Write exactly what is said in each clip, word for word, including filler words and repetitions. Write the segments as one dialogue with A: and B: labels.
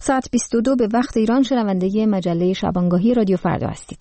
A: ساعت بیست و دو به وقت ایران شنونده مجله شبانگاهی رادیو فردا هستید.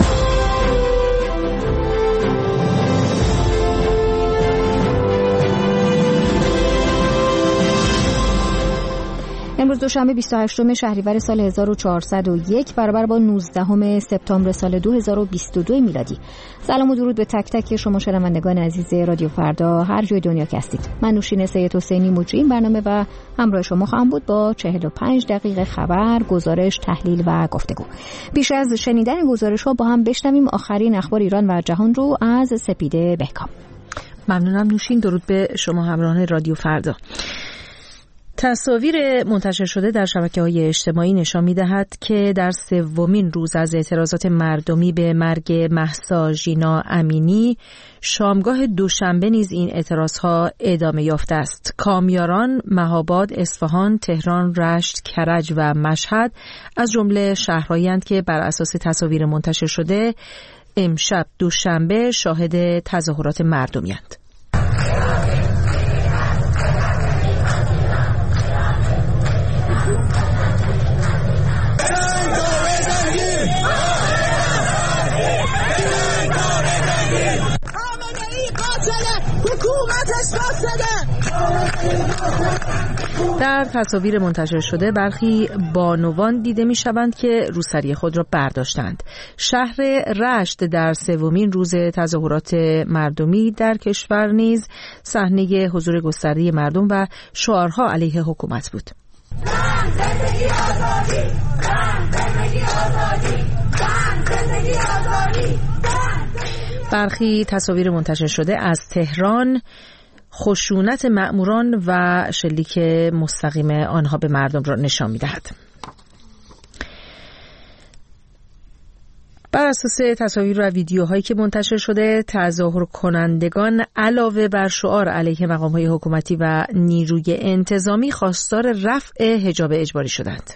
A: امروز دوشنبه بیست و هشتم شهریور سال هزار و چهارصد و یک برابر با نوزدهم سپتامبر سال دو هزار و بیست و دو میلادی. سلام و درود به تک تک شما شنوندگان عزیز رادیو فردا هر جای دنیا که هستید. من نوشین سید حسینی مجری این برنامه و همراه شما خواهم بود با چهل و پنج دقیقه خبر، گزارش، تحلیل و گفتگو. پیش از شنیدن گزارش‌ها با هم بشنویم آخرین اخبار ایران و جهان رو از سپیده بهکام.
B: ممنونم نوشین. درود به شما همراهان رادیو فردا. تصاویر منتشر شده در شبکه‌های اجتماعی نشان می‌دهد که در سومین روز از اعتراضات مردمی به مرگ مهسا ژینا امینی، شامگاه دوشنبه نیز این اعتراضها ادامه یافته است. کامیاران، مهاباد، اصفهان، تهران، رشت، کرج و مشهد از جمله شهرهایی‌اند که بر اساس تصاویر منتشر شده امشب دوشنبه شاهد تظاهرات مردمی‌اند. در تصاویر منتشر شده برخی بانوان دیده می شوند که روسری خود را برداشتند. شهر رشت در سومین روز تظاهرات مردمی در کشور نیز صحنه حضور گسترده مردم و شعارها علیه حکومت بود. زندگی آزادی، زندگی آزادی، زندگی آزادی. برخی تصاویر منتشر شده از تهران خشونت مأموران و شلیک مستقیم آنها به مردم را نشان می‌دهد. بر اساس تصاویر و ویدیوهایی که منتشر شده، تظاهر کنندگان علاوه بر شعار علیه مقام‌های حکومتی و نیروی انتظامی خواستار رفع حجاب اجباری شدند.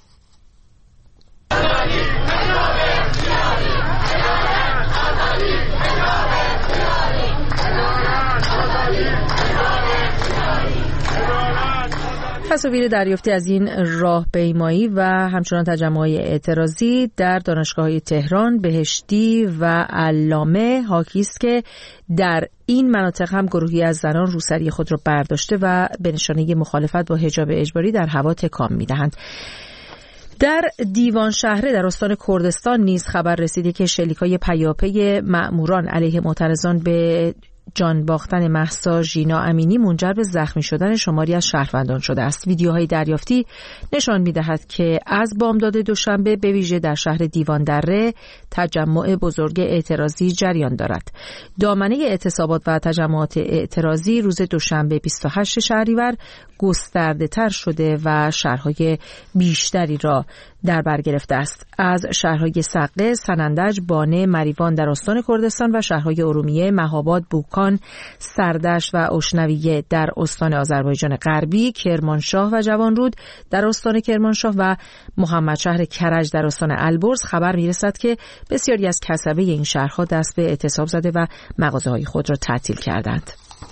B: تصاویر دریافتی از این راهپیمایی و همچنان تجمع‌های اعتراضی در دانشگاه‌های تهران، بهشتی و علامه حاکی است که در این مناطق هم گروهی از زنان روسری خود را برداشته و به نشانه مخالفت با حجاب اجباری در هوا تکان می‌دهند. در دیوان شهره در استان کردستان نیز خبر رسیده که شلیک‌های پیاپی مأموران علیه معترضان به جان باختن مهسا ژینا امینی منجر به زخمی شدن شماری از شهروندان شده است. ویدیوهای دریافتی نشان می‌دهد که از بامداد دوشنبه به ویژه در شهر دیوان دره تجمع بزرگ اعتراضی جریان دارد. دامنه اعتصابات و تجمعات اعتراضی روز دوشنبه بیست و هشتم شهریور گسترده‌تر شده و شهرهای بیشتری را در بر گرفته است. از شهرهای سقه، سنندج، بانه، مریوان در استان کردستان و شهرهای ارومیه، مهاباد، بوکان، سردشت و اشنویه در استان آذربایجان غربی، کرمانشاه و جوانرود در استان کرمانشاه و محمدشهر کرج در استان البرز خبر می‌رسد که بسیاری از کسبه این شهرها دست به اعتصاب زده و مغازه‌های خود را تعطیل کردند.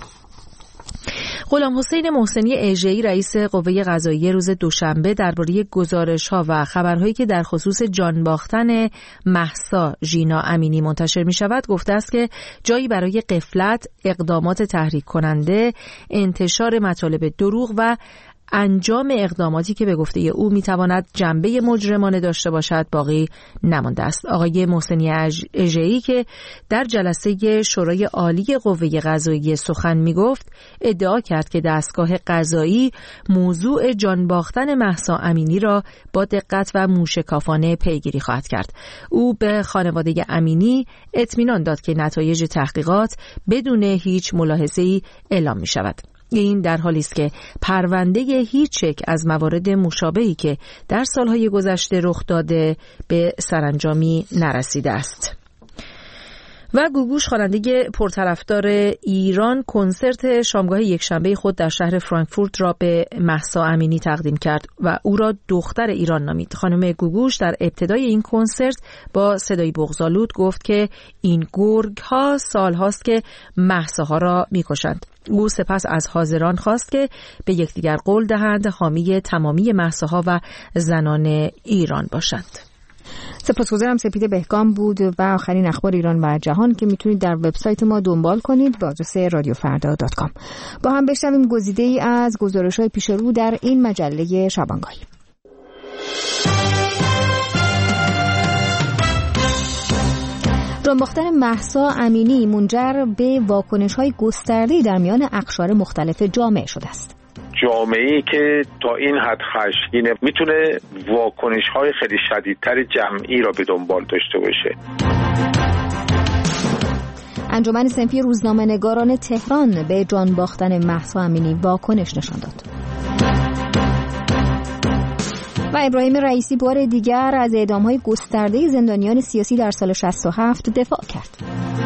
B: غلام حسین محسنی اژه‌ای رئیس قوه قضاییه روز دوشنبه درباره گزارش‌ها و خبرهایی که در خصوص جان باختن مهسا ژینا امینی منتشر می‌شود گفته است که جایی برای غفلت، اقدامات تحریک کننده، انتشار مطالب دروغ و انجام اقداماتی که به گفته او میتواند جنبه مجرمانه داشته باشد باقی نمانده است. آقای محسنی اژه‌ای که در جلسه شورای عالی قوه قضاییه سخن میگفت ادعا کرد که دستگاه قضایی موضوع جان باختن مهسا امینی را با دقت و موشکافانه پیگیری خواهد کرد. او به خانواده امینی اطمینان داد که نتایج تحقیقات بدون هیچ ملاحظه‌ای اعلام می شود. این در حالی است که پرونده هیچ یک از موارد مشابهی که در سالهای گذشته رخ داده به سرانجامی نرسیده است. و گوگوش خواننده پرطرفدار ایران کنسرت شامگاه یکشنبه خود در شهر فرانکفورت را به مهسا امینی تقدیم کرد و او را دختر ایران نامید. خانم گوگوش در ابتدای این کنسرت با صدای بغض‌آلود گفت که این گرگ ها سال هاست که مهساها را میکشند. او سپس از حاضران خواست که به یکدیگر قول دهند حامی تمامی مهساها و زنان ایران باشند.
A: سپاسگزارم. سپید بهگام بود و آخرین اخبار ایران و جهان که میتونید در وبسایت ما دنبال کنید با آدرس رادیو فردا دات کام. با هم بشنویم گزیده ای از گزارش‌های پیش رو در این مجله شبانگاهی. جانباختن مهسا امینی منجر به واکنش‌های گسترده‌ای در میان اقشار مختلف جامعه شده است.
C: جامعه‌ای که تا این حد خشمگینه میتونه واکنش‌های خیلی شدیدتر جمعی را به دنبال داشته باشه.
A: انجمن صنفی روزنامه‌نگاران تهران به جانباختن مهسا امینی واکنش نشان داد. و ابراهیم رئیسی بار دیگر از اعدام‌های گسترده زندانیان سیاسی در سال شصت و هفت دفاع کرد.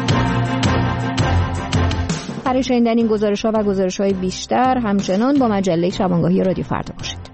A: برای شنیدن این گزارش‌ها و گزارش‌های بیشتر همچنان با مجله شبانگاهی رادیو فردا باشید.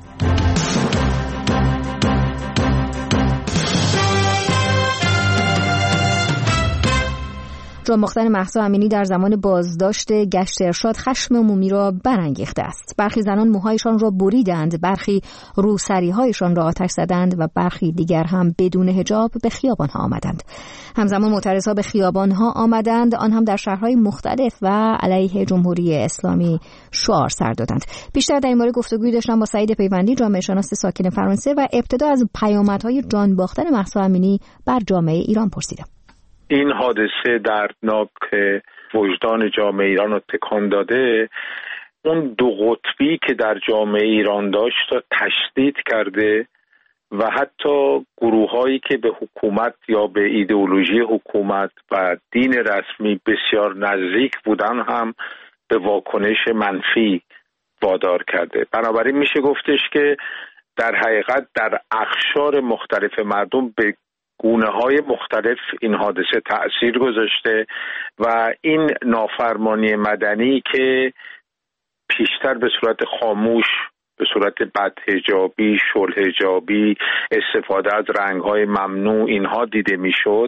A: جانباختن مهسا امینی در زمان بازداشت گشت ارشاد خشم عمومی را برانگیخته است. برخی زنان موهایشان را بریدند، برخی روسری‌هایشان را آتش زدند و برخی دیگر هم بدون حجاب به خیابان‌ها آمدند. همزمان معترضها به خیابان‌ها آمدند، آن هم در شهرهای مختلف و علیه جمهوری اسلامی شعار سر دادند. بیشتر در این مورد گفتگوی داشتم با سعید پیوندی، جامعه شناس ساکن فرانسه، و ابتدا از پیامدهای جانباختن مهسا امینی بر جامعه ایران پرسیدم.
C: این حادثه دردناک وجدان جامعه ایران رو تکان داده، اون دو قطبی که در جامعه ایران داشت رو تشدید کرده و حتی گروه‌هایی که به حکومت یا به ایدئولوژی حکومت و دین رسمی بسیار نزدیک بودن هم به واکنش منفی وادار کرده. بنابراین میشه گفتش که در حقیقت در اقشار مختلف مردم به گونه‌های مختلف این حادثه تأثیر گذاشته و این نافرمانی مدنی که پیشتر به صورت خاموش، به صورت بدحجابی، شلحجابی، استفاده از رنگ‌های ممنوع اینها دیده میشد،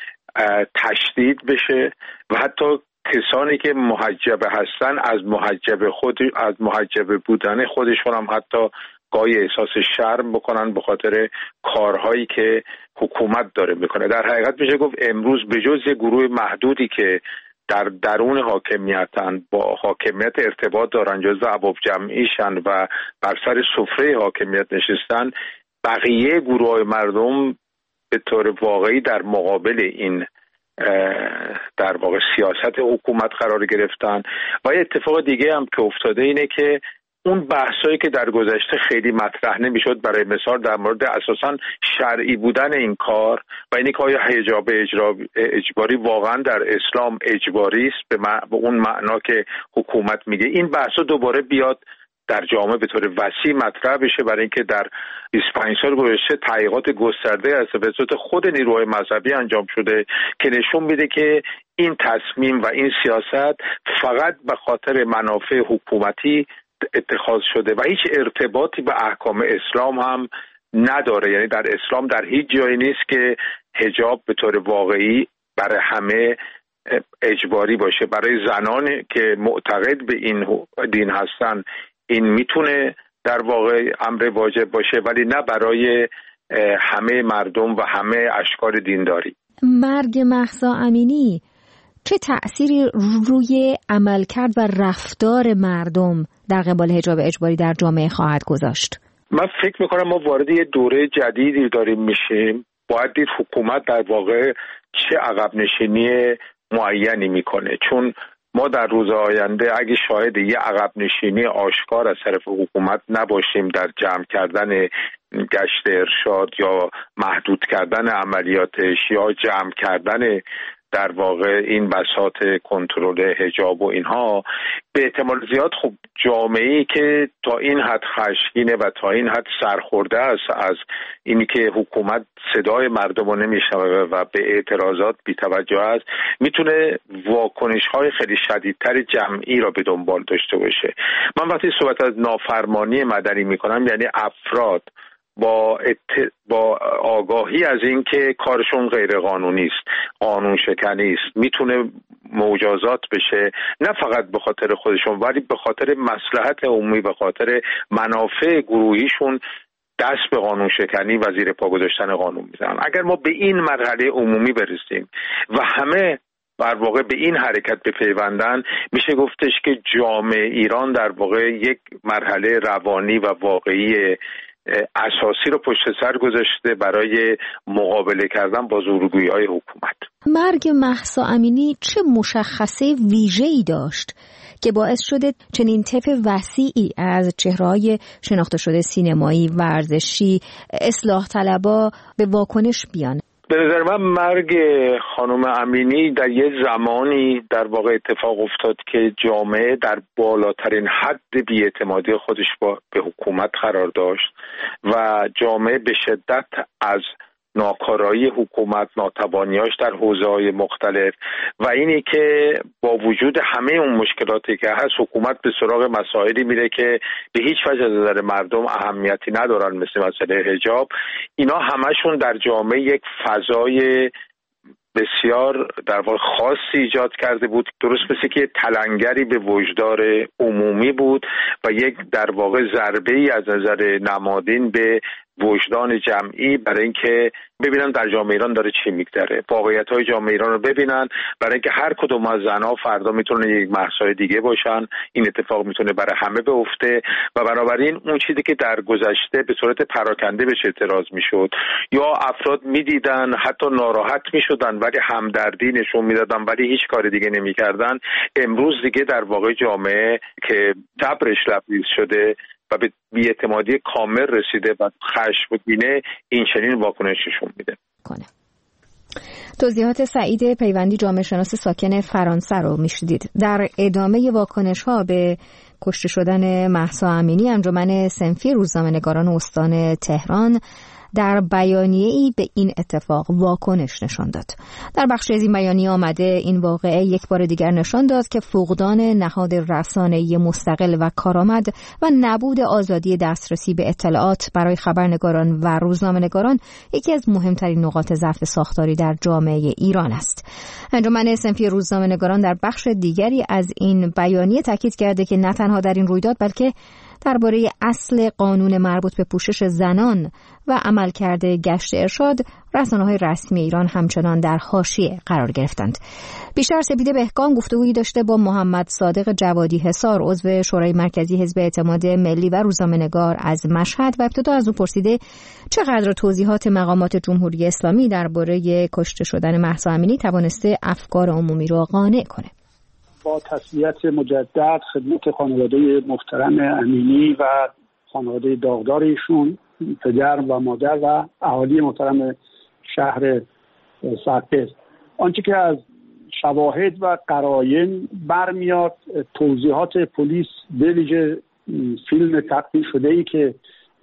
C: تشدید بشه و حتی کسانی که محجبه هستن از محجبه خود از محجبه بودن خودشون هم حتی گاهی احساس شرم بکنن به خاطر کارهایی که حکومت داره میکنه. در حقیقت میشه گفت امروز به جز یه گروه محدودی که در درون حاکمیتن، با حاکمیت ارتباط دارن، جزو ابواب جمعیشن و بر سر سفره حاکمیت نشستن، بقیه گروه های مردم به طور واقعی در مقابل این در واقع سیاست حکومت قرار گرفتن. و یه اتفاق دیگه هم که افتاده اینه که اون بحثایی که در گذشته خیلی مطرح نمیشد، برای مثال در مورد اساساً شرعی بودن این کار و اینکه آیا حجاب اجباری واقعا در اسلام اجباری است به, مع... به اون معنا که حکومت میگه، این بحثا دوباره بیاد در جامعه به طور وسیع مطرح بشه، برای اینکه در بیست و پنج سال گذشته تحقیقات گسترده از توسط خود نیروهای مذهبی انجام شده که نشون میده که این تصمیم و این سیاست فقط به خاطر منافع حکومتی اتخاذ شده و هیچ ارتباطی به احکام اسلام هم نداره. یعنی در اسلام در هیچ جایی نیست که حجاب به طور واقعی برای همه اجباری باشه. برای زنان که معتقد به این دین هستن این میتونه در واقع امر واجب باشه، ولی نه برای همه مردم و همه اشکال دینداری.
A: مرگ مهسا امینی چه تأثیری روی عملکرد و رفتار مردم در قبال حجاب اجباری در جامعه خواهد گذاشت؟
C: من فکر میکنم ما وارد یه دوره جدیدی داریم میشیم. باید دید حکومت در واقع چه عقب نشینی معینی میکنه، چون ما در روز آینده اگه شاهد یه عقب نشینی آشکار از طرف حکومت نباشیم در جمع کردن گشت ارشاد یا محدود کردن عملیاتش یا جمع کردن در واقع این بساط کنترل حجاب و اینها، به احتمال زیاد خب جامعه‌ای که تا این حد خشمگینه و تا این حد سرخورده است از اینی که حکومت صدای مردم رو نمیشنوه و به اعتراضات بی‌توجه است، میتونه واکنش‌های خیلی شدیدتر جمعی را به دنبال داشته باشه. من وقتی صحبت از نافرمانی مدنی میکنم یعنی افراد با ات... با آگاهی از این که کارشون غیر قانونی است، قانون شکنی است، میتونه مجازات بشه، نه فقط به خاطر خودشون ولی به خاطر مصلحت عمومی، به خاطر منافع گروهیشون دست به قانون شکنی و زیر پا گذاشتن قانون میزنن. اگر ما به این مرحله عمومی برسیم و همه در واقع به این حرکت بپیوندن، میشه گفتش که جامعه ایران در واقع یک مرحله روانی و واقعی اساسی رو پشت سر گذاشته برای مقابله کردن با زورگویی‌های حکومت.
A: مرگ مهسا امینی چه مشخصه ویژه‌ای داشت که باعث شده چنین طیف وسیعی از چهره‌های شناخته شده سینمایی، ورزشی، اصلاح طلبا به واکنش بیان؟
C: به نظر من مرگ خانم امینی در یه زمانی در واقع اتفاق افتاد که جامعه در بالاترین حد بی‌اعتمادی خودش با به حکومت قرار داشت و جامعه به شدت از ناکارایی حکومت، ناتوانیاش در حوزه‌های مختلف و اینی که با وجود همه اون مشکلاتی که هست حکومت به سراغ مسائلی میره که به هیچ وجه از نظر مردم اهمیتی ندارن، مثل مسئله حجاب، اینا همشون در جامعه یک فضای بسیار در واقع خاصی ایجاد کرده بود، درست مثل که تلنگری به وجدان عمومی بود و یک در واقع ضربه‌ای از نظر نمادین به وجدان جمعی برای اینکه ببینن در جامعه ایران داره چی میگذره، واقعیت‌های جامعه ایران رو ببینن، برای اینکه هر کدوم از زن‌ها فردا میتونه یک مهسا دیگه باشن، این اتفاق میتونه برای همه بیفته و بنابراین اون چیزی که در گذشته به صورت پراکنده بهش اعتراض میشد یا افراد میدیدن حتی ناراحت میشدن ولی همدردی نشون میدادن ولی هیچ کار دیگه نمیکردن، امروز دیگه در واقع جامعه که صبرش لبریز شده و به بی‌اعتمادی کامل رسیده و خشمگینه این چنین واکنششون میده.
A: کنه. توضیحات سعید پیوندی جامعه شناس ساکن فرانسه رو میشدید. در ادامه واکنش ها به کشته شدن مهسا امینی، انجمن صنفی روزنامه‌نگاران استان تهران در بیانیه‌ای به این اتفاق واکنش نشان داد. در بخشی از این بیانیه آمده این واقعه یک بار دیگر نشان داد که فقدان نهاد رسانه‌ای مستقل و کارآمد و نبود آزادی دسترسی به اطلاعات برای خبرنگاران و روزنامه‌نگاران یکی از مهمترین نقاط ضعف ساختاری در جامعه ایران است. انجمن صنفی روزنامه‌نگاران در بخش دیگری از این بیانیه تاکید کرده که نه تنها در این رویداد بلکه درباره اصل قانون مربوط به پوشش زنان و عملکرد گشت ارشاد، رسانه‌های رسمی ایران همچنان در حاشیه قرار گرفتند. بیشتر سپیده بهکام گفتگویی داشته با محمد صادق جوادی حصار، عضو شورای مرکزی حزب اعتماد ملی و روزنامه‌نگار از مشهد، و ابتدا از او پرسیده چقدر توضیحات مقامات جمهوری اسلامی درباره کشته شدن مهسا امینی توانسته افکار عمومی را قانع کنه.
D: با تسلیت مجدد خدمت خانواده محترم امینی و خانواده داغدار ایشون، پدر و مادر و اهالی محترم شهر سرپل، آنچه که از شواهد و قرائن برمیاد، توضیحات پلیس به ویژه فیلم تقدیم شده ای که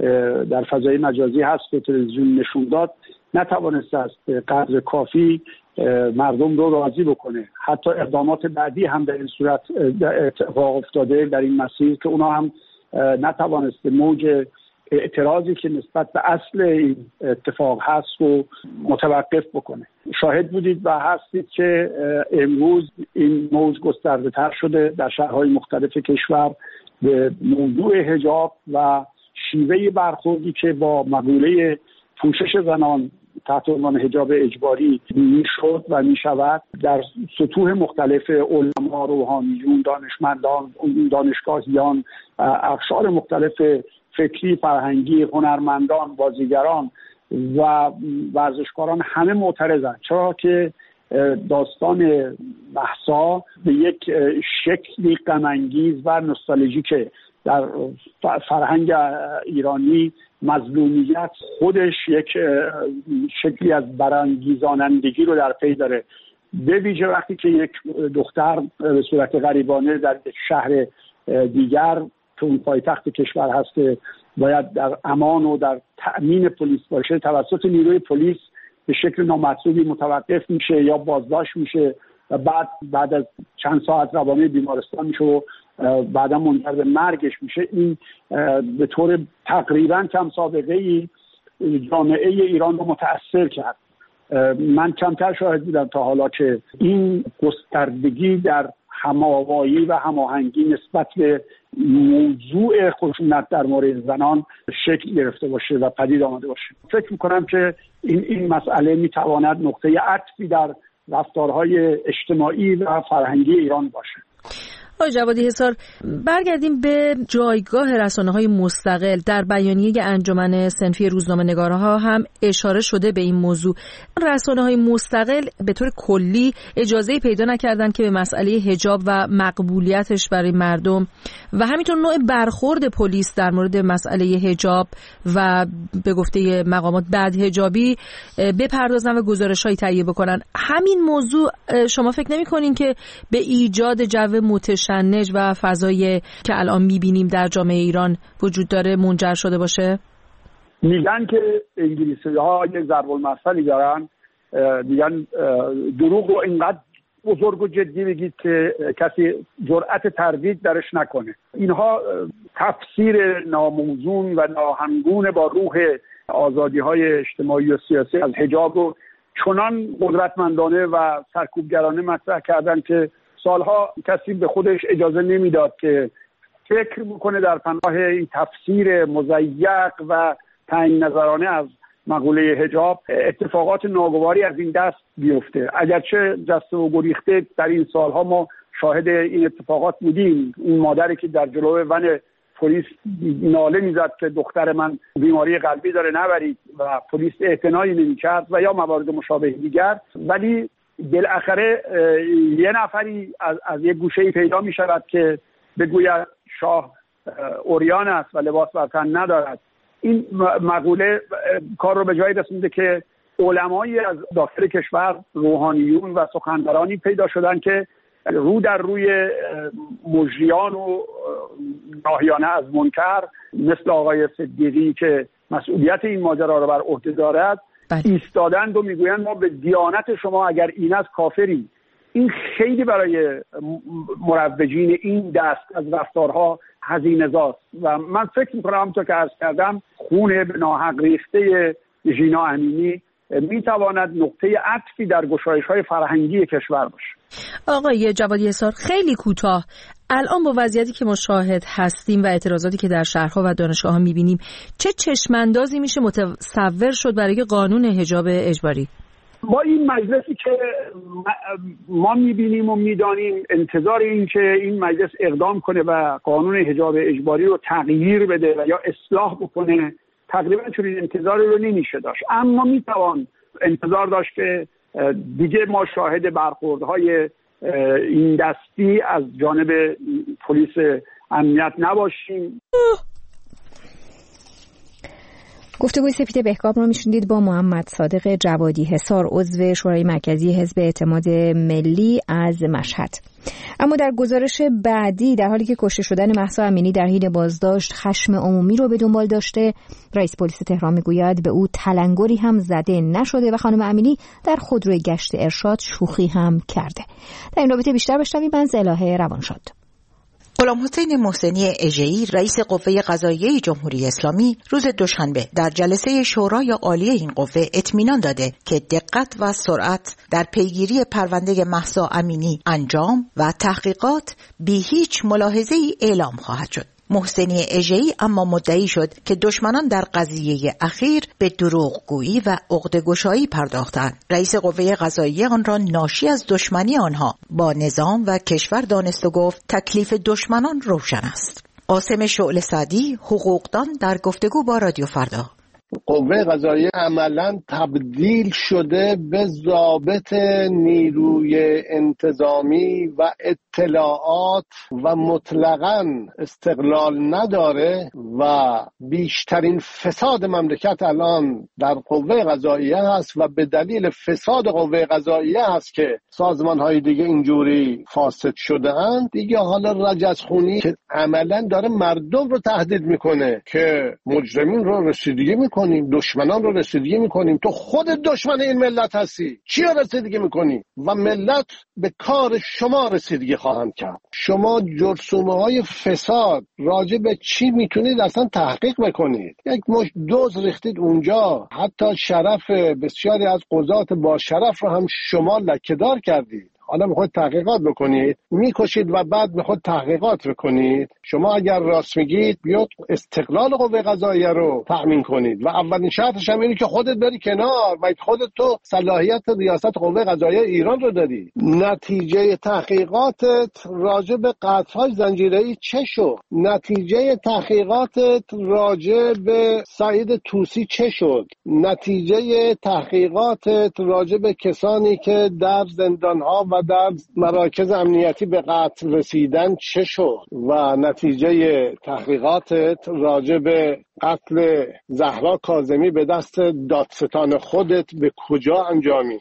D: در فضای مجازی هست به تلویزیون نشون داد، نتوانسته است قدر کافی مردم رو راضی بکنه. حتی اقدامات بعدی هم در این صورت اتفاق افتاده در این مسیر که اونا هم نتوانسته موج اعتراضی که نسبت به اصل این اتفاق هست رو متوقف بکنه. شاهد بودید و هستید که امروز این موج گسترده تر شده در شهرهای مختلف کشور به موضوع حجاب و شیوه برخوردی که با مقوله پوشش زنان تحت عنوان حجاب اجباری میشد و میشود در سطوح مختلف علما، روحانیون، دانشمندان، دانشگاهیان، اقشار مختلف فکری، فرهنگی، هنرمندان، بازیگران و ورزشکاران همه معترضند، چرا که داستان مهسا به یک شکلی غم انگیز و نوستالژیک در فرهنگ ایرانی مظلومیت خودش یک شکلی از برانگیزانندگی رو در پی داره به ویژه وقتی که یک دختر به صورت غریبانه در شهر دیگر که اون پایتخت کشور هست باید در امان و در تأمین پلیس باشه، توسط نیروی پلیس به شکل نامطلوبی متوقف میشه یا بازداشت میشه و بعد بعد از چند ساعت روانه بیمارستان میشه و بعدا منجر به مرگش میشه. این به طور تقریبا کم سابقه ای جامعه ایران رو متأثر کرد. من کمتر شاهد بودم تا حالا که این گستردگی در هماوایی و هماهنگی نسبت به موضوع خشونت در مورد زنان شکل گرفته باشه و پدید آمده باشه. فکر میکنم که این این مسئله میتواند نقطه عطفی در رفتارهای اجتماعی و فرهنگی ایران باشه.
B: آقای جوادی حصار، برگردیم به جایگاه رسانه‌های مستقل. در بیانیه انجمن صنفی روزنامه‌نگارها هم اشاره شده به این موضوع. رسانه‌های مستقل به طور کلی اجازه پیدا نکردن که به مسئله حجاب و مقبولیتش برای مردم و همینطور نوع برخورد پلیس در مورد مسئله حجاب و به گفته مقامات بدحجابی بپردازن و گزارش‌هایی تهیه بکنن. همین موضوع شما فکر نمی‌کنین که به ایجاد جو متش شنج و فضایی که الان میبینیم در جامعه ایران وجود داره منجر شده باشه؟
D: میگن که انگلیسی ها یه ضرب المثلی دارن، میگن دروغ رو اینقدر بزرگ و جدی بگید که کسی جرأت تردید درش نکنه. اینها تفسیر ناموزون و ناهمگون با روح آزادی های اجتماعی و سیاسی از حجاب رو چنان قدرتمندانه و سرکوبگرانه مطرح کردن که سالها کسی به خودش اجازه نمیداد که فکر بکنه در پناه این تفسیر مضیق و تعیین نظرانه از مقوله حجاب اتفاقات ناگواری از این دست بیفته. اگرچه جسته و گریخته در این سالها ما شاهد این اتفاقات بودیم. اون مادری که در جلوی ون پلیس ناله میزد که دختر من بیماری قلبی داره نبرید و پلیس اعتنایی نمیکرد و یا موارد مشابه دیگر، ولی بالاخره یه نفری از, از یک گوشه‌ای پیدا می شود که بگوید شاه عریان است و لباس بر تن ندارد. این مقوله کار رو به جایی رسونده که علمایی از داخل کشور، روحانیون و سخنورانی پیدا شدن که رو در روی مجریان و ناهیانه از منکر مثل آقای صدیقی که مسئولیت این ماجرا رو بر عهده دارد ایستادند و میگویند ما به دیانت شما اگر این از کافریم. این خیلی برای مروجین این دست از رفتارها هزینه‌زاست و من فکر میکنم همونطور که عرض کردم خون به ناحق ریخته ژینا امینی میتواند نقطه عطفی در گشایش‌های فرهنگی کشور باشه.
B: آقای جوادی حصار، خیلی کوتاه، الان با وضعیتی که ما شاهد هستیم و اعتراضاتی که در شهرها و دانشگاه‌ها می‌بینیم چه چشم‌اندازی میشه متصور شد برای قانون حجاب اجباری؟
D: با این مجلسی که ما می‌بینیم و می‌دانیم انتظار این که این مجلس اقدام کنه و قانون حجاب اجباری رو تغییر بده و یا اصلاح بکنه تقریبا چنین انتظاری رو نمیشه داشت، اما میتوان انتظار داشت که دیگه ما شاهد برخوردهای این دستی از جانب پلیس امنیت نباشیم.
A: گفتگوی سپید بهکام رو میشنیدید با محمد صادق جوادی حصار، عضو شورای مرکزی حزب اعتماد ملی از مشهد. اما در گزارش بعدی، در حالی که کشته شدن مهسا امینی در حین بازداشت خشم عمومی رو به دنبال داشته، رئیس پلیس تهران میگوید به او تلنگری هم زده نشده و خانم امینی در خودروی گشت ارشاد شوخی هم کرده. در این رابطه بیشتر بشنویم از الهه روانشاد.
E: غلام حسین محسنی اژه‌ای، رئیس قوه قضاییه جمهوری اسلامی، روز دوشنبه در جلسه شورای عالی این قوه اطمینان داده که دقت و سرعت در پیگیری پرونده مهسا امینی انجام و تحقیقات بی هیچ ملاحظه‌ای اعلام خواهد شد. محسنی اژه‌ای اما مدعی شد که دشمنان در قضیه اخیر به دروغگویی و عقده‌گشایی پرداختند. رئیس قوه قضاییه آن را ناشی از دشمنی آنها با نظام و کشور دانست و گفت تکلیف دشمنان روشن است. قاسم شعله سعدی، حقوقدان، در گفتگو با رادیو فردا.
F: قوه قضاییه عملاً تبدیل شده به ضابط نیروی انتظامی و اطلاعات و مطلقاً استقلال نداره و بیشترین فساد مملکت الان در قوه قضاییه هست و به دلیل فساد قوه قضاییه هست که سازمان‌های دیگه اینجوری فاسد شده اند. دیگه حالا رجزخونی که عملاً داره مردم رو تهدید میکنه که مجرمین رو رسیدگی میکنیم، دشمنان رو رسیدگی میکنیم. تو خود دشمن این ملت هستی، چی رو رسیدگی میکنی؟ و ملت به کار شما رسیدگی خواهند کرد. شما جرثومه های فساد راجع به چی میتونید اصلا تحقیق بکنید؟ یک مش دوز ریختید اونجا، حتی شرف بسیاری از قضات با شرف رو هم شما لکه‌دار کردید. حالا میخواید تحقیقات بکنید، میکشید و بعد میخواید تحقیقات بکنید. شما اگر راست میگید بیاد استقلال قوه قضاییه رو تأمین کنید و اولین شرطش هم اینه که خودت بری کنار و خودت تو صلاحیت ریاست قوه قضاییه ایران رو داری. نتیجه تحقیقاتت راجع به قطع‌های زنجیره‌ای چه شد؟ نتیجه تحقیقاتت راجع به سعید طوسی چه شد؟ نتیجه تحقیقاتت راجع به کسانی که در زندان‌ها و در مراکز امنیتی به قتل رسیدن چه شد؟ و نتیجه تحقیقاتت راجع به قتل زهرا کاظمی به دست دادستان خودت به کجا انجامید؟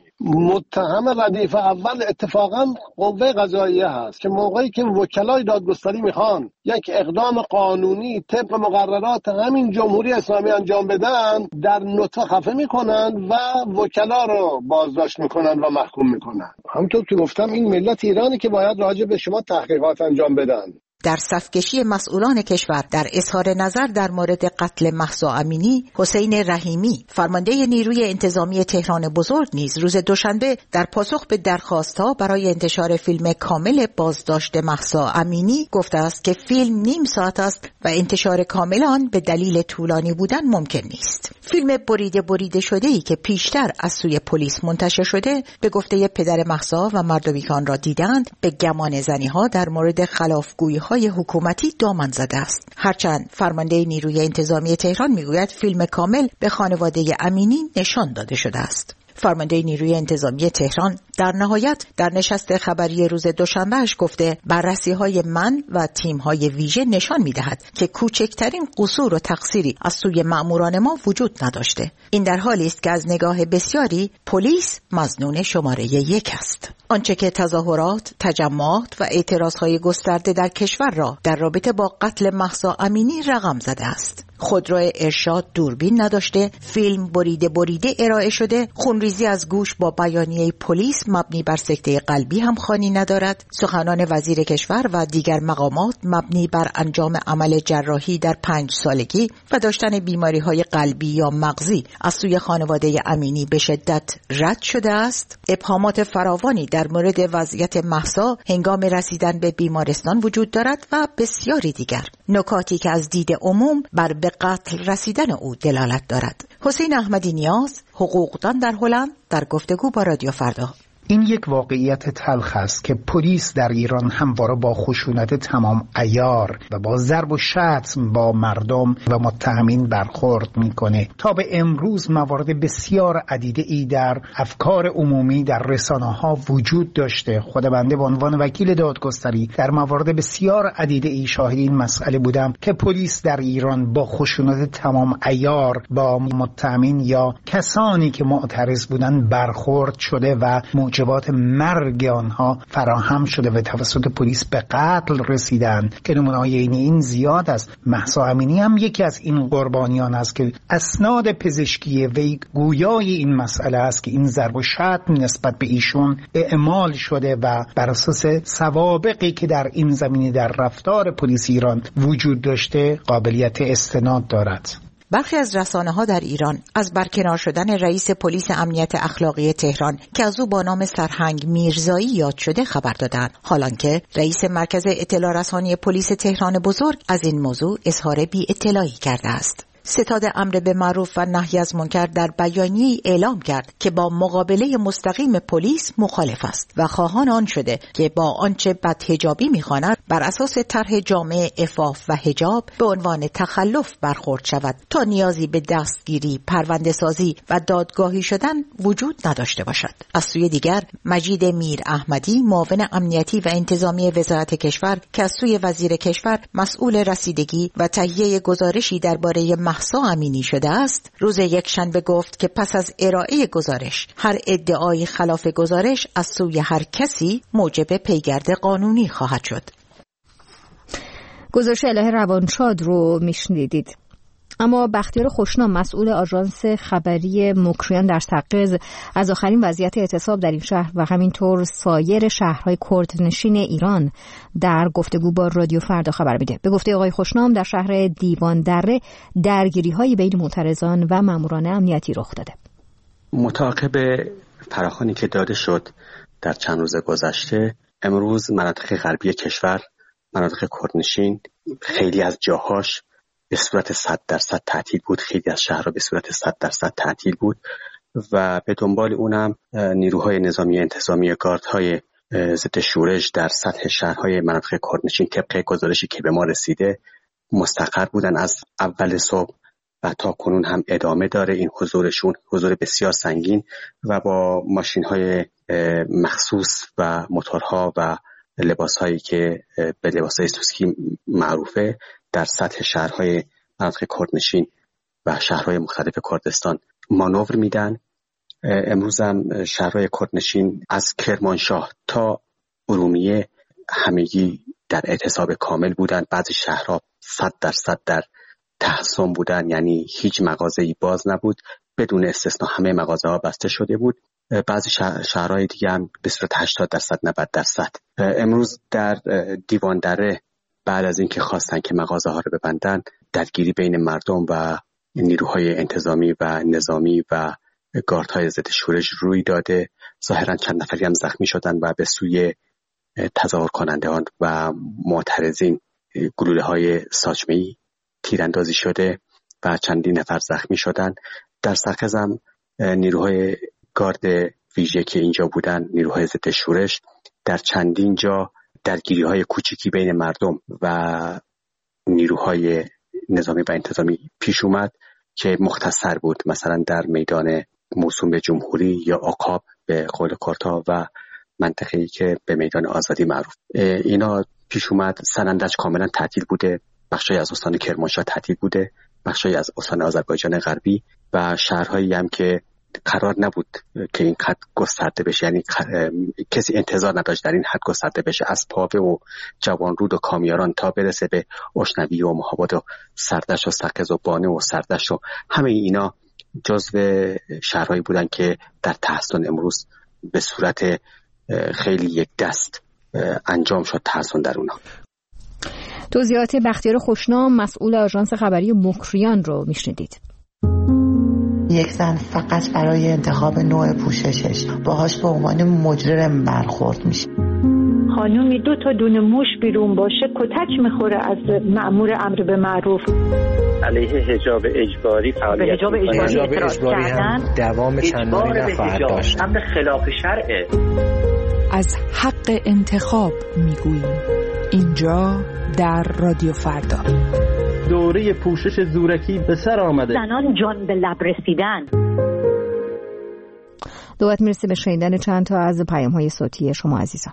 F: متهم ردیف اول اتفاقا قوه قضاییه هست که موقعی که وکلای دادگستری میخوان یک اقدام قانونی طبق مقررات همین جمهوری اسلامی انجام بدن، در نطفه خفه میکنن و وکلا رو بازداشت میکنن و محکوم میکنن. همونطور که گفتم این ملت ایرانی که باید راجع به شما تحقیقات انجام بدن.
E: در صفکشی مسئولان کشور در اظهار نظر در مورد قتل مهسا امینی، حسین رحیمی فرمانده نیروی انتظامی تهران بزرگ نیز روز دوشنبه در پاسخ به درخواست‌ها برای انتشار فیلم کامل بازداشت مهسا امینی گفته است که فیلم نیم ساعت است و انتشار کامل آن به دلیل طولانی بودن ممکن نیست. فیلم بریده بریده شده‌ای که پیشتر از سوی پلیس منتشر شده به گفته پدر مهسا و مردمی که آن را دیدند به گمان زنی‌ها در مورد خلافگویی های حکومتی دامن زده است. هرچند فرمانده نیروی انتظامی تهران میگوید فیلم کامل به خانواده امینی نشان داده شده است. فرمانده نیروی انتظامی تهران در نهایت در نشست خبری روز دوشنبهش گفته بررسی‌های من و تیم‌های ویژه نشان می‌دهد که کوچکترین قصور و تقصیری از سوی مأموران ما وجود نداشته. این در حالی است که از نگاه بسیاری پلیس مظنون شماره یک است. آنچه که تظاهرات، تجمعات و اعتراضهای گسترده در کشور را در رابطه با قتل مهسا امینی رقم زده است. خودرو ارشاد دوربین نداشته، فیلم بریده بریده ارائه شده، خونریزی از گوش با بیانیه پلیس مبنی بر سکته قلبی هم خوانی ندارد، سخنان وزیر کشور و دیگر مقامات مبنی بر انجام عمل جراحی در پنج سالگی و داشتن بیماری‌های قلبی یا مغزی از سوی خانواده امینی به شدت رد شده است. ابهامات فراوانی در مورد وضعیت مهسا هنگام رسیدن به بیمارستان وجود دارد و بسیاری دیگر نکاتی که از دید عموم بر به قتل رسیدن او دلالت دارد. حسین احمدی نیاز، حقوقدان در هلند، در گفتگو با رادیو فردا.
G: این یک واقعیت تلخ است که پلیس در ایران همواره با خشونت تمام عیار و با ضرب و شتم با مردم و متهمین برخورد میکنه. تا به امروز موارد بسیار عدیده ای در افکار عمومی در رسانه ها وجود داشته. خود بنده به عنوان وکیل دادگستری در موارد بسیار عدیده ای شاهد این مسئله بودم که پلیس در ایران با خشونت تمام عیار با متهمین یا کسانی که معترض بودن برخورد شده و موجبات مرگ آنها فراهم شده و توسط پلیس به قتل رسیدن که نمونه‌های این این زیاد است. مهسا امینی هم یکی از این قربانیان است که اسناد پزشکی وی گویای این مسئله است که این ضرب و شتم نسبت به ایشون اعمال شده و بر اساس سوابقی که در این زمینه در رفتار پلیس ایران وجود داشته قابلیت استناد دارد.
E: برخی از رسانه‌ها در ایران از برکنار شدن رئیس پلیس امنیت اخلاقی تهران که از او با نام سرهنگ میرزایی یاد شده خبر دادند، حالانکه رئیس مرکز اطلاع رسانی پلیس تهران بزرگ از این موضوع اظهار بی اطلاعی کرده است. ستاد امر به معروف و نهی از منکر در بیانیه‌ای اعلام کرد که با مقابله مستقیم پلیس مخالف است و خواهان آن شده که با آنچه بدحجابی می‌خواند بر اساس طرح جامع عفاف و حجاب به عنوان تخلف برخورد شود تا نیازی به دستگیری، پرونده سازی و دادگاهی شدن وجود نداشته باشد. از سوی دیگر مجید میر احمدی معاون امنیتی و انتظامی وزارت کشور که از سوی وزیر کشور مسئول رسیدگی و تهیه گزارشی درباره مهسا امینی شده است، روز یکشنبه گفت که پس از ارائه گزارش هر ادعای خلاف گزارش از سوی هر کسی موجب پیگرد قانونی خواهد شد.
A: گزارش الهه روانشاد رو میشنیدید. اما بختیار خوشنام مسئول آژانس خبری مکریان در سقز از آخرین وضعیت اعتصاب در این شهر و همینطور سایر شهرهای کردنشین ایران در گفتگو با رادیو فردا خبر میده. به گفته آقای خوشنام در شهر دیوان دره درگیری‌های بین معترضان و ماموران امنیتی رخ داده.
H: متعاقب فراخوانی که داده شد در چند روز گذشته، امروز مناطق غربی کشور، مناطق کردنشین خیلی از جاهاش به صورت صد درصد تعطیل بود، خیلی از شهرها به صورت صد درصد تعطیل بود و به دنبال اونم نیروهای نظامی انتظامی گاردهای ضد شورش در سطح شهرهای مناطق کردنشین طبق گزارشی که به ما رسیده مستقر بودن از اول صبح و تا کنون هم ادامه داره این حضورشون، حضور بسیار سنگین و با ماشین‌های مخصوص و موتورها و لباس‌هایی که به لباس‌های سوسکی معروفه در سطح شهرهای مناطق کردنشین و شهرهای مختلف کردستان مانور میدن. امروز هم شهرهای کردنشین از کرمانشاه تا ارومیه همگی در اعتصاب کامل بودن. بعضی شهرها صد درصد در تحصن بودن، یعنی هیچ مغازه‌ای باز نبود، بدون استثنا همه مغازه‌ها بسته شده بود. بعضی شهرهای دیگه هم به صورت هشتاد درصد نود درصد. امروز در دیوان دره بعد از اینکه خواستن که مغازه ها رو ببندن، درگیری بین مردم و نیروهای انتظامی و نظامی و گاردهای ضد شورش روی داده. ظاهرا چند نفری هم زخمی شدن و به سوی تظاهر کنندگان و معترضین گلوله های ساچمه‌ای تیراندازی شده و چندین نفر زخمی شدن. در سقز هم نیروهای گارد ویژه که اینجا بودن، نیروهای ضد شورش، در چندین جا درگیری های کوچیکی بین مردم و نیروهای نظامی و انتظامی پیش اومد که مختصر بود، مثلا در میدان موسوم به جمهوری یا عقاب به قول کردها و منطقه‌ای که به میدان آزادی معروف. اینا پیش اومد. سنندج کاملا تعطیل بوده، بخشای از استان کرمانشاه تعطیل بوده، بخشای از استان آذربایجان غربی و شهرهایی هم که قرار نبود که این خط گسترده بشه، یعنی کسی انتظار نداشت در این حد گسترده بشه، از پاوه و جوانرود و کامیاران تا برسه به اشنوی و مهاباد و سردشت و سقز و بانه و سردشت و همه اینا جزو شهرهایی بودن که در تحصن امروز به صورت خیلی یک دست انجام شد تحصن در اونا.
A: توضیحات بختیار خوشنام مسئول آژانس خبری مکریان رو میشنیدید.
I: یک زن فقط برای انتخاب نوع پوششش باهاش به عنوان مجرم برخورد میشه.
J: خانومی دو تا دونه موش بیرون باشه کتک میخوره از مأمور امر به معروف.
K: علیه حجاب اجباری فعالیت
J: حجاب اجباری اعتراض کردن،
K: دوام چندانی نخواهد داشت. امر خلاف شرعه.
L: از حق انتخاب میگوییم اینجا در رادیو فردا.
M: دوره پوشش زورکی به سر آمده.
J: زنان جان به لب رسیدن.
A: دوباره میرسه به شنیدن چند تا از پیام‌های صوتی شما عزیزان.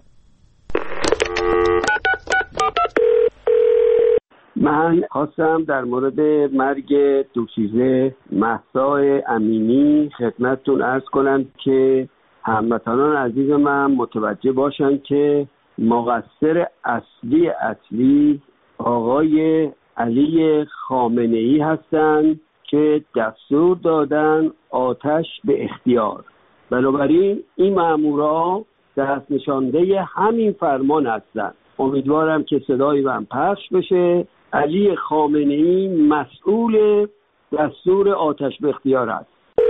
D: من خواستم در مورد مرگ دوشیزه مهسا امینی خدمتتون عرض کنم که هموطنان عزیز من متوجه باشن که مقصر اصلی اصلی آقای علی خامنه‌ای هستند که دستور دادن آتش به اختیار. بنابراین این مامورا دست نشانده همین فرمان هستند. امیدوارم که صدای من پخش بشه. علی خامنه‌ای مسئول دستور آتش به اختیار است.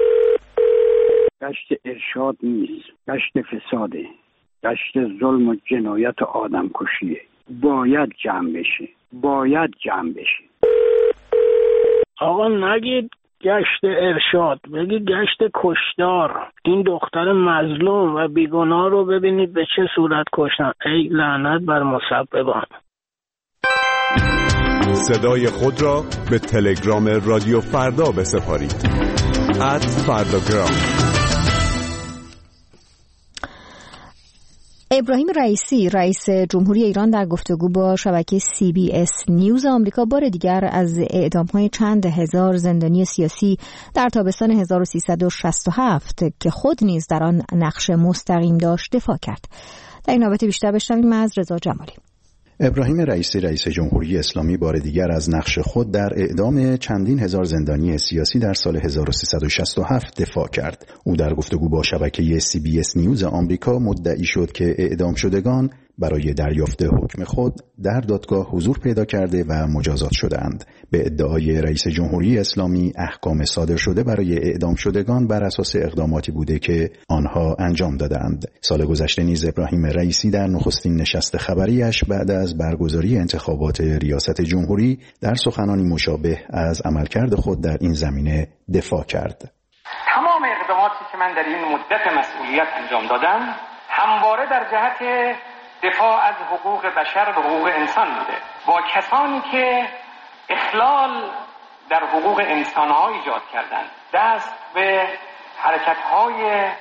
N: گشت ارشاد نیست، گشت فساده، گشت ظلم و جنایت و آدم کشیه. باید جمع بشه، باید جمع بشه.
O: آقا نگید گشت ارشاد، بگید گشت کشتار. این دختر مظلوم و بیگناه رو ببینید به چه صورت کشتن. ای لعنت بر مسببان.
P: صدای خود را به تلگرام رادیو فردا بسپارید. ات فرداگرام.
A: ابراهیم رئیسی رئیس جمهوری ایران در گفتگو با شبکه سی بی اس نیوز آمریکا بار دیگر از اعدام‌های چند هزار زندانی سیاسی در تابستان هزار و سیصد و شصت و هفت که خود نیز در آن نقش مستقیم داشت دفاع کرد. در این رابطه بیشتر بشنویم از رضا جمالی.
Q: ابراهیم رئیسی رئیس جمهوری اسلامی بار دیگر از نقش خود در اعدام چندین هزار زندانی سیاسی در سال هزار و سیصد و شصت و هفت دفاع کرد. او در گفتگو با شبکه سی بی اس نیوز آمریکا مدعی شد که اعدام شدگان برای دریافت حکم خود در دادگاه حضور پیدا کرده و مجازات شدند. به ادعای رئیس جمهوری اسلامی احکام صادر شده برای اعدام شدگان بر اساس اقداماتی بوده که آنها انجام دادند. سال گذشته نیز ابراهیم رئیسی در نخستین نشست خبریش بعد از برگزاری انتخابات ریاست جمهوری در سخنانی مشابه از عملکرد خود در این زمینه دفاع کرد.
R: تمام اقداماتی که من در این مدت مسئولیت انجام دادم همواره در جهت دفاع از حقوق بشر و حقوق انسان بوده. با کسانی که اخلال در حقوق انسانها ایجاد کردند، دست به حرکت‌های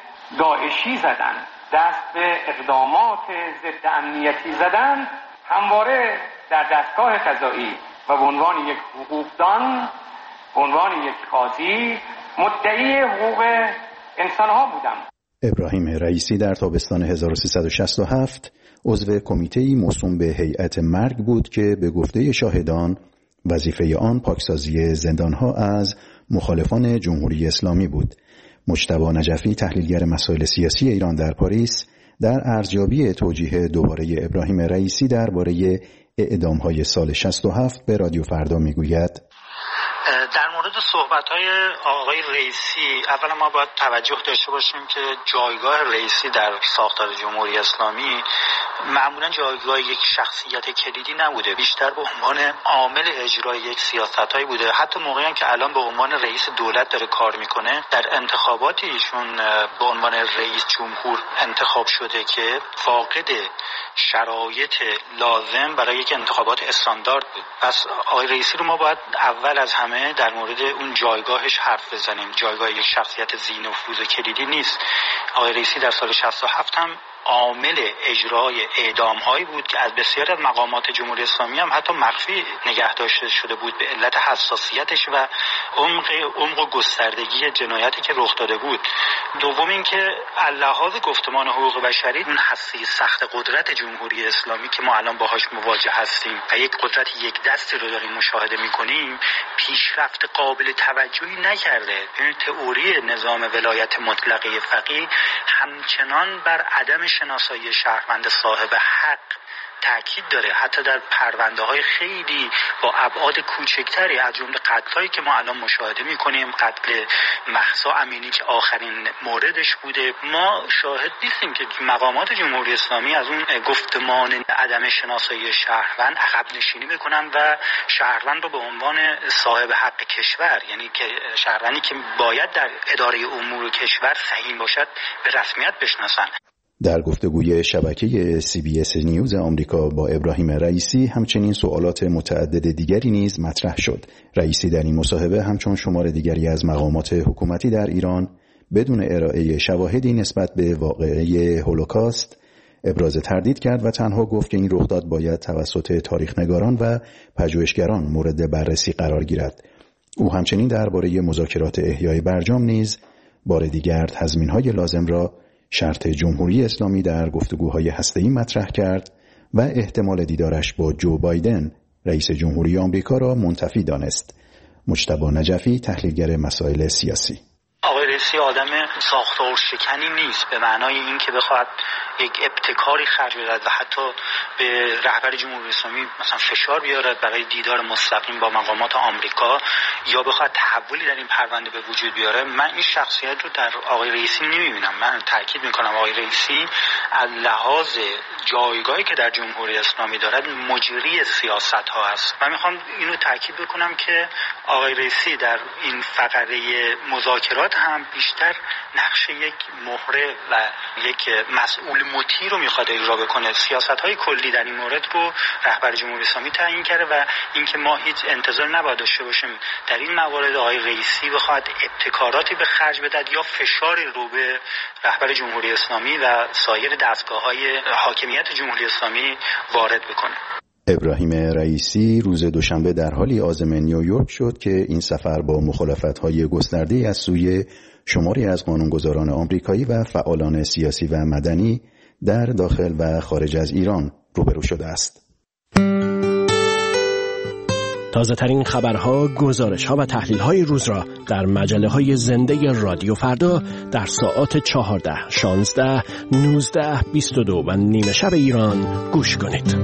R: داعشی زدند، دست به اقدامات ضد امنیتی زدند، همواره در دستگاه قضایی و به عنوان یک حقوقدان، به عنوان یک قاضی مدعی حقوق انسانها بودم.
Q: ابراهیم رئیسی در تابستان هزار و سیصد و شصت و هفت عضو کمیته‌ای موسوم به هیئت مرگ بود که به گفته شاهدان وظیفه آن پاکسازی زندانها از مخالفان جمهوری اسلامی بود. مجتبی نجفی تحلیلگر مسائل سیاسی ایران در پاریس در ارزیابی توجیه دوباره ابراهیم رئیسی درباره اعدام‌های سال شصت و هفت به رادیو فردا میگوید:
S: در مورد صحبت‌های آقای رئیسی، اولا ما باید توجه داشته باشیم که جایگاه رئیسی در ساختار جمهوری اسلامی معمولا جایگاه یک شخصیت کلیدی نبوده، بیشتر به عنوان عامل اجرای یک سیاستایی بوده. حتی موقعی که الان به عنوان رئیس دولت داره کار میکنه، در انتخاباتی ایشون به عنوان رئیس جمهور انتخاب شده که فاقد شرایط لازم برای یک انتخابات استاندارد بود. پس آقای رئیسی رو ما باید اول از همه در مورد اون جایگاهش حرف بزنیم. جایگاه یک شخصیت ذی نفوذ کلیدی نیست. آقای رئیسی در سال شصت و هفت هم عامل اجرای اعدام‌هایی بود که از بسیاری از مقامات جمهوری اسلامی هم حتی مخفی نگه داشته شده بود به علت حساسیتش و عمق عمق و گستردگی جنایتی که رخ داده بود. دوم اینکه لحاظ گفتمان حقوق بشری اون هسته سخت قدرت جمهوری اسلامی که ما الان باهاش مواجه هستیم و یک قدرت یک دستی رو داریم مشاهده می‌کنیم، پیشرفت قابل توجهی نکرده. این تئوری نظام ولایت مطلقه فقیه همچنان بر عدم شناسایی شهروند صاحب حق تاکید داره، حتی در پرونده‌های خیلی با ابعاد کوچکتری از جمله قتل‌هایی که ما الان مشاهده می‌کنیم، قتل مهسا امینی که آخرین موردش بوده، ما شاهد نیستیم که مقامات جمهوری اسلامی از اون گفتمان عدم شناسایی شهروند عقب نشینی بکنن و شهروند رو به عنوان صاحب حق کشور، یعنی که شهروندی که باید در اداره امور کشور سهیم باشد، به رسمیت بشناسن.
Q: در گفتگوی شبکه سی بی اس نیوز آمریکا با ابراهیم رئیسی همچنین سوالات متعدد دیگری نیز مطرح شد. رئیسی در این مصاحبه همچون شمار دیگری از مقامات حکومتی در ایران بدون ارائه شواهدی نسبت به واقعه هولوکاست ابراز تردید کرد و تنها گفت که این رخداد باید توسط تاریخ‌نگاران و پژوهشگران مورد بررسی قرار گیرد. او همچنین درباره مذاکرات احیای برجام نیز بار دیگر تضمین‌های لازم را شرط جمهوری اسلامی در گفتگوهای هسته‌ای مطرح کرد و احتمال دیدارش با جو بایدن رئیس جمهوری آمریکا را منتفی دانست. مجتبی نجفی تحلیلگر مسائل سیاسی:
S: آقای رئیسی آدم ساختار شکنی نیست به معنای این که بخواد یک ابتکاری خرج بدهد و حتی به رهبر جمهوری اسلامی مثلا فشار بیارد برای دیدار مستقیم با مقامات آمریکا یا بخواد تحولی در این پرونده به وجود بیاره. من این شخصیت رو در آقای رئیسی نمیبینم. من تاکید میکنم آقای رئیسی از لحاظ جایگاهی که در جمهوری اسلامی دارد مجری سیاست ها است. من میخوام اینو تاکید بکنم که آقای رئیسی در این فقره مذاکرات هم بیشتر نقش یک مهره و یک مسئول مطیع رو میخواد اجرا بکنه. سیاست های کلی در این مورد رو رهبر جمهوری اسلامی تعیین کرده و اینکه ما هیچ انتظار نباید داشته باشیم در این موارد آقای رئیسی بخواد ابتکاراتی به خرج بدهد یا فشاری رو به رهبر جمهوری اسلامی و سایر دستگاه‌های حاکمیت جمهوری اسلامی وارد بکنه.
Q: ابراهیم رئیسی روز دوشنبه در حالی عازم نیویورک شد که این سفر با مخالفت‌های گسترده‌ای از سوی شماری از قانونگذاران آمریکایی و فعالان سیاسی و مدنی در داخل و خارج از ایران روبرو شده است.
T: تازه ترین خبرها، گزارش‌ها و تحلیل‌های روز را در مجله‌های زنده رادیو فردا در ساعات چهارده، شانزده، نوزده، بیست و دو و نیمه شب ایران گوش کنید.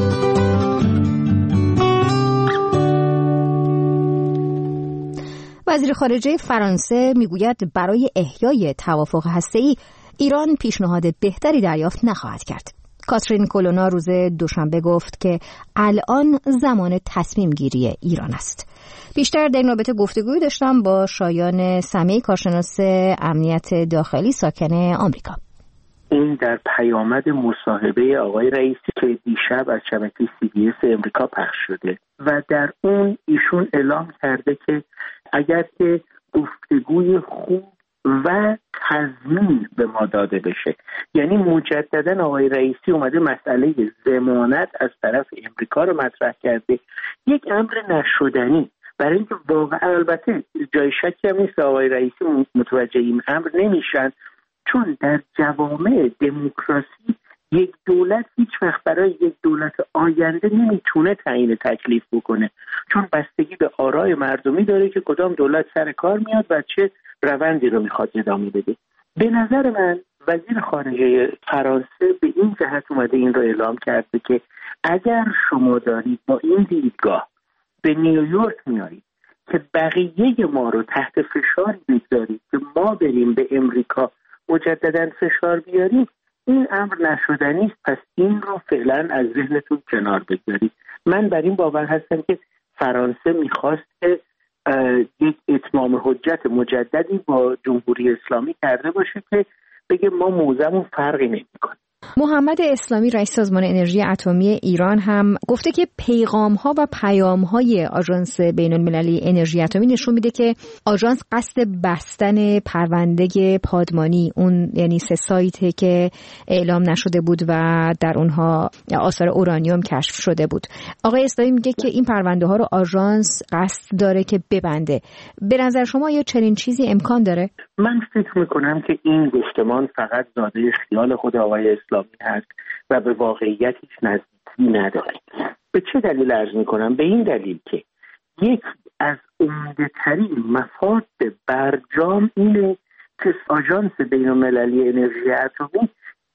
A: وزیر خارجه فرانسه میگوید برای احیای توافق هسته‌ای ایران پیشنهاد بهتری دریافت نخواهد کرد. کاترین کولونا روز دوشنبه گفت که الان زمان تصمیم گیری ایران است. بیشتر در این رابطه گفتگوی داشتم با شایان سمیع، کارشناس امنیت داخلی ساکن آمریکا.
U: این در پیامد مصاحبه آقای رئیسی که دیشب از شبکه سی بی اس امریکا پخش شده و در اون ایشون اعلام کرده که اگر که گفتگوی خوب و تضمین به ما داده بشه، یعنی مجددا آقای رئیسی اومده مسئله ضمانت از طرف امریکا رو مطرح کرده، یک امر نشدنی برای اینکه واقعا البته جای شکی هم نیست آقای رئیسی متوجه این امر نمیشن، چون در جوامع دموکراسی یک دولت هیچ وقت برای یک دولت آینده نمیتونه تعیین تکلیف بکنه، چون بستگی به آرای مردمی داره که کدام دولت سر کار میاد و چه روندی رو میخواد ادامه بده. به نظر من وزیر خارجه فرانسه به این جهت اومده این رو اعلام کرده که اگر شما دارید با این دیدگاه به نیویورک میارید که بقیه ما رو تحت فشار بگذارید که ما بریم به امریکا مجددا فشار بیاریم، این امر نشدنی است، پس این رو فعلا از ذهنتون کنار بگذارید. من بر این باور هستم که فرانسه میخواست که یک اتمام حجت مجددی با جمهوری اسلامی کرده باشه که بگه ما موضعمون فرقی نمیکنه.
A: محمد اسلامی رئیس سازمان انرژی اتمی ایران هم گفته که پیغام‌ها و پیام‌های آژانس بین‌المللی انرژی اتمی نشون میده که آژانس قصد بستن پرونده پادمانی، اون یعنی سه سایتی که اعلام نشده بود و در اونها آثار اورانیوم کشف شده بود. آقای اسلامی میگه که این پرونده ها رو آژانس قصد داره که ببنده. به نظر شما یا چنین چیزی امکان داره؟
U: من فکر میکنم که این گفتمان فقط زاده خیال خود آقای اسلامی هست و به واقعیت هیچ نزدیکی نداره. به چه دلیل عرض میکنم؟ به این دلیل که یک از عمده‌ترین مفاد برجام اینه که آژانس بین‌المللی انرژی اتمی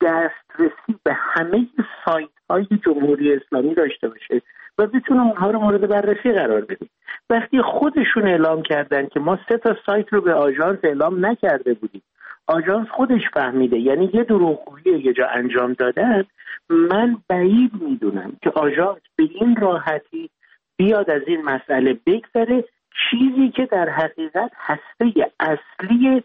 U: دسترسی به همه سایت های جمهوری اسلامی داشته باشه و بتونه اونها رو مورد بررسی قرار بده. وقتی خودشون اعلام کردن که ما سه تا سایت رو به آژانس اعلام نکرده بودیم، آژانس خودش فهمیده، یعنی یه دروغگویی یه جا انجام دادن، من بعید میدونم که آژانس به این راحتی بیاد از این مسئله بگذره، چیزی که در حقیقت هسته اصلی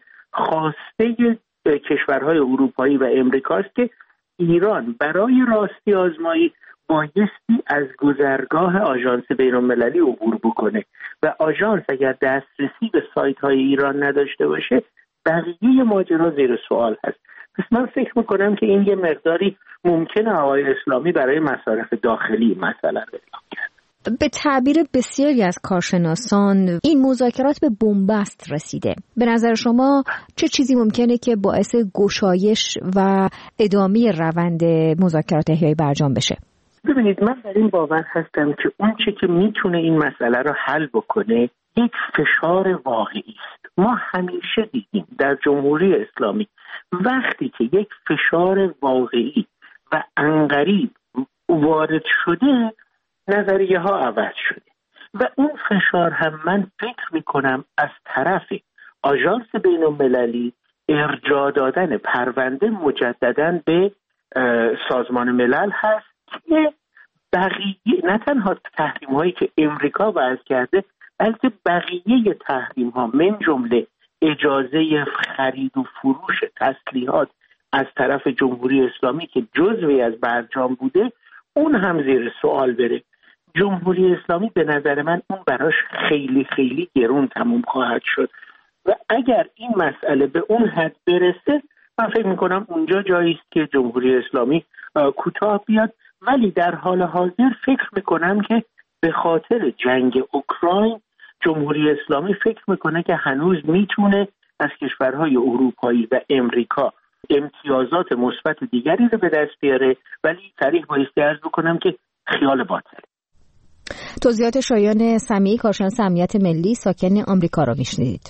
U: خواسته کشورهای اروپایی و امریکاست که ایران برای راستی آزمایی بایستی از گذرگاه آژانس بین‌المللی عبور بکنه و آژانس اگر دسترسی به سایت های ایران نداشته باشه بقیه ماجرا زیر سوال هست. پس من فکر میکنم که این یه مقداری ممکنه آقای اسلامی برای مصارف داخلی مثلا اعلام کرد.
A: به تعبیر بسیاری از کارشناسان این مذاکرات به بنبست رسیده. به نظر شما چه چیزی ممکنه که باعث گشایش و ادامه روند مذاکرات احیای برجام بشه؟
U: ببینید، من در این باور هستم که اون چه که میتونه این مسئله رو حل بکنه یک فشار واقعی است. ما همیشه دیدیم در جمهوری اسلامی وقتی که یک فشار واقعی و عنقریب وارد شده نظریه ها عوض شده و اون فشار هم من فکر میکنم از طرف آژانس بین المللی ارجاع دادن پرونده مجدداً به سازمان ملل هست که بقیه نه تنها تحریم هایی که امریکا وضع کرده بلکه بقیه تحریم ها من جمله اجازه خرید و فروش تسلیحات از طرف جمهوری اسلامی که جزوی از برجام بوده اون هم زیر سوال بره. جمهوری اسلامی به نظر من اون براش خیلی خیلی گرون تموم خواهد شد و اگر این مسئله به اون حد برسه من فکر میکنم اونجا جایی است که جمهوری اسلامی کوتاه بیاد، ولی در حال حاضر فکر میکنم که به خاطر جنگ اوکراین جمهوری اسلامی فکر میکنه که هنوز میتونه از کشورهای اروپایی و امریکا امتیازات مثبت دیگری رو به دست بیاره، ولی صریح بایستی عرض بکنم که خیال باطل.
A: توضیحات شایان سمیعی، کارشناس امنیت ملی ساکن آمریکا را میشنیدید.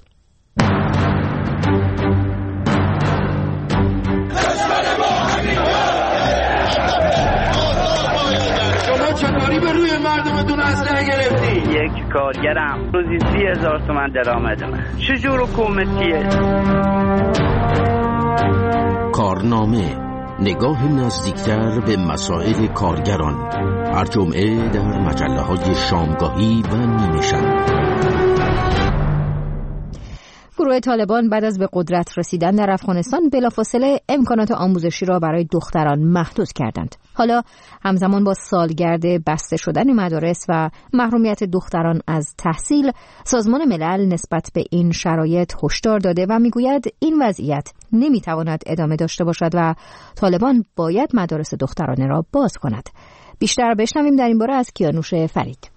C: چطوری به روی مردمتون اسلحه گرفتی؟
K: یک کارگرم روزی سی هزار تومن درآمد من. چجور حکومتیه؟
V: کارنامه، نگاه نزدیکتر به مسائل کارگران، هر جمعه در مجله‌های شامگاهی و نیمه شب.
A: گروه طالبان بعد از به قدرت رسیدن در افغانستان بلافاصله امکانات آموزشی را برای دختران محدود کردند. حالا همزمان با سالگرد بسته شدن مدارس و محرومیت دختران از تحصیل، سازمان ملل نسبت به این شرایط هشدار داده و میگوید این وضعیت نمیتواند ادامه داشته باشد و طالبان باید مدارس دخترانه را باز کند. بیشتر بشنویم در این باره از کیانوش فرید.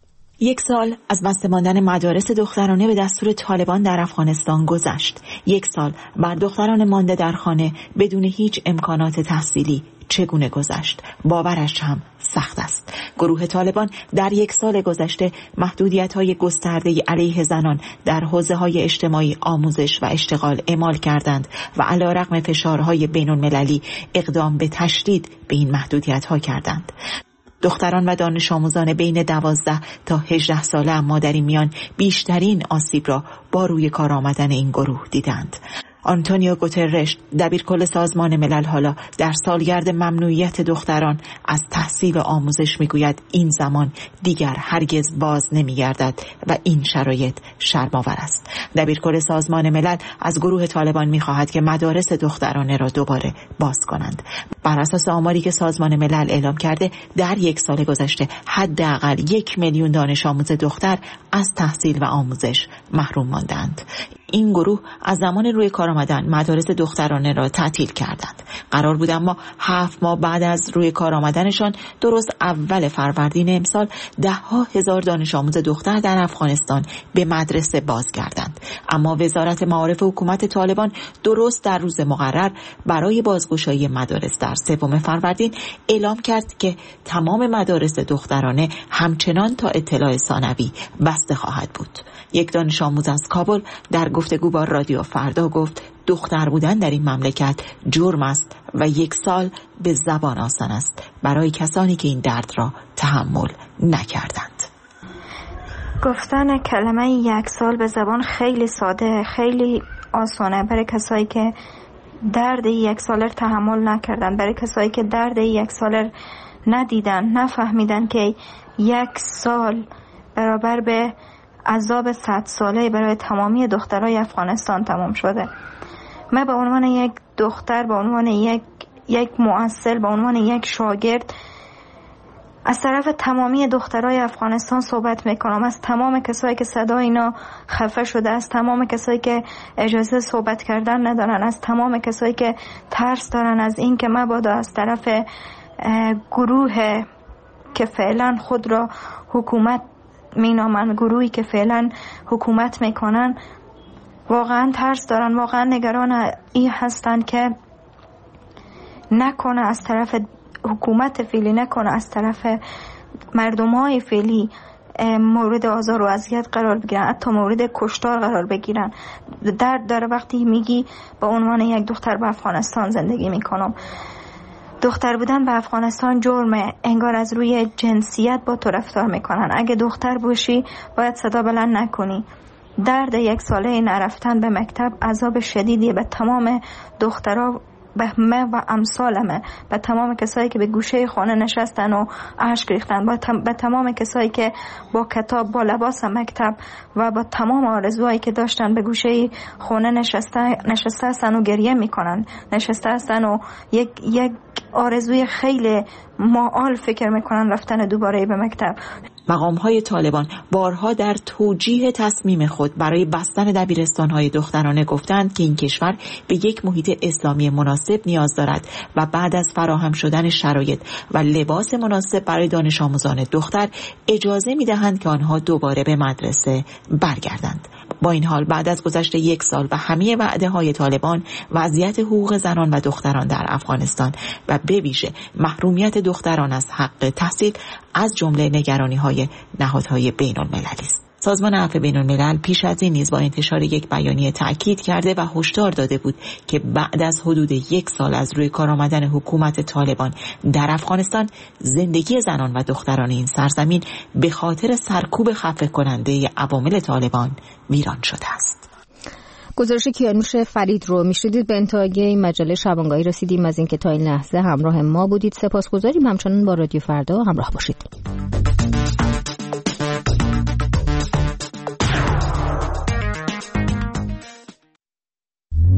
W: یک سال از بسته ماندن مدارس دخترانه به دستور طالبان در افغانستان گذشت. یک سال بر دختران مانده در خانه بدون هیچ امکانات تحصیلی چگونه گذشت؟ باورش هم سخت است. گروه طالبان در یک سال گذشته محدودیت‌های گسترده علیه زنان در حوزه‌های اجتماعی، آموزش و اشتغال اعمال کردند و علیرغم فشارهای بین‌المللی اقدام به تشدید به این محدودیت‌ها کردند. دختران و دانش آموزان بین دوازده تا هجده ساله اما در این میان بیشترین آسیب را با روی کار آمدن این گروه دیدند. آنتونیو گوترش، دبیرکل سازمان ملل، حالا در سالگرد ممنوعیت دختران از تحصیل و آموزش میگوید این زمان دیگر هرگز باز نمیگردد و این شرایط شرم‌آور است. دبیرکل سازمان ملل از گروه طالبان میخواهد که مدارس دخترانه را دوباره باز کنند. بر اساس آماری که سازمان ملل اعلام کرده، در یک سال گذشته حداقل یک میلیون دانش آموز دختر از تحصیل و آموزش محروم ماندند. این گروه از زمان روی کار آمدن مدارس دخترانه را تعطیل کردند. قرار بود اما هفت ماه بعد از روی کار آمدنشان درست اول فروردین امسال ده ها هزار دانش آموز دختر در افغانستان به مدرسه بازگردند. اما وزارت معارف حکومت طالبان درست در روز مقرر برای بازگشایی مدارس در سوم فروردین اعلام کرد که تمام مدارس دخترانه همچنان تا اطلاع ثانوی بسته خواهد بود. یک دانش آموز از کابل در گفتگو با رادیو فردا گفت دختر بودن در این مملکت جرم است و یک سال به زبان آسان است برای کسانی که این درد را تحمل نکردند.
X: گفتن کلمه یک سال به زبان خیلی ساده، خیلی آسانه برای کسایی که درد یک سال را تحمل نکردن، برای کسایی که درد یک سال را ندیدن، نفهمیدن که یک سال برابر به عذاب صد ساله برای تمامی دخترای افغانستان تمام شده. من به عنوان یک دختر، به عنوان یک یک مؤثر، به عنوان یک شاگرد از طرف تمامی دخترای افغانستان صحبت میکنم، از تمام کسایی که صدای اینا خفه شده، از تمام کسایی که اجازه صحبت کردن ندارن، از تمام کسایی که ترس دارن از این که مبادا از طرف گروه که فعلا خود را حکومت مینامن، گروهی که فعلا حکومت میکنن، واقعا ترس دارن، واقعا نگران این هستن که نکنه از طرف حکومت فعلی، نکنه از طرف مردمای فعلی مورد آزار و اذیت قرار بگیرن، حتی مورد کشتار قرار بگیرن. درد داره وقتی میگی به عنوان یک دختر به افغانستان زندگی میکنم. دختر بودن به افغانستان جرمه، انگار از روی جنسیت با تو رفتار میکنن. اگه دختر باشی باید صدا بلند نکنی. درد یک ساله نرفتن به مکتب عذاب شدیدی به تمام دخترها، به من و امثالمه، به تمام کسایی که به گوشه خانه نشستن و اشک ریختن، به تمام کسایی که با کتاب، با لباس مکتب و با تمام آرزوهایی که داشتن به گوشه خانه نشسته نشسته هستن و گریه میکنن، نشسته هستن و یک یک آرزوی خیلی معال فکر میکنن رفتن دوباره به مکتب.
W: مقام‌های طالبان بارها در توجیه تصمیم خود برای بستن دبیرستان‌های دخترانه گفتند که این کشور به یک محیط اسلامی مناسب نیاز دارد و بعد از فراهم شدن شرایط و لباس مناسب برای دانش آموزان دختر اجازه می‌دهند که آنها دوباره به مدرسه برگردند. با این حال بعد از گذشت یک سال و همه وعده‌های طالبان، وضعیت حقوق زنان و دختران در افغانستان و به ویژه محرومیت دختران از حق تحصیل از جمله نگرانی‌های نهادهای بین‌المللی است. سازمان عفو بین‌الملل پیش از این نیز با انتشار یک بیانیه تأکید کرده و هشدار داده بود که بعد از حدود یک سال از روی کار آمدن حکومت طالبان در افغانستان، زندگی زنان و دختران این سرزمین به خاطر سرکوب خفه کننده عوامل طالبان ویران شده است.
A: گزارش کیانوش فرید رو میشنیدید. به انتهای این مجله شبانگاهی رسیدیم. از اینکه تا این لحظه همراه ما بودید سپاسگزاریم. همچنان با رادیو فردا همراه باشید.